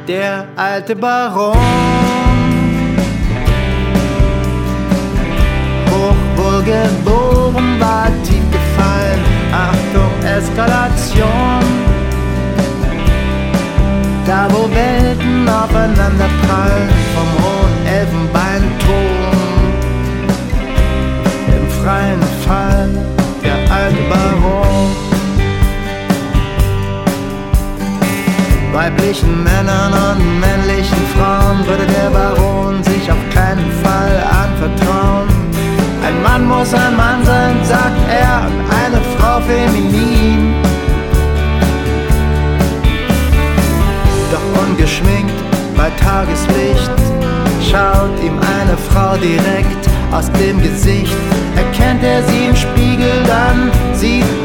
der alte Baron. Hochwohlgeboren, war tief gefallen, Achtung, Eskalation. Da wo Welten aufeinander prallen, vom hohen Elfenbeinturm. Im freien Fall, der alte Baron. Weiblichen Männern und männlichen Frauen würde der Baron sich auf keinen Fall anvertrauen. Ein Mann muss ein Mann sein, sagt er, und eine Frau feminin. Doch ungeschminkt bei Tageslicht schaut ihm eine Frau direkt aus dem Gesicht. Erkennt er sie im Spiegel, dann sieht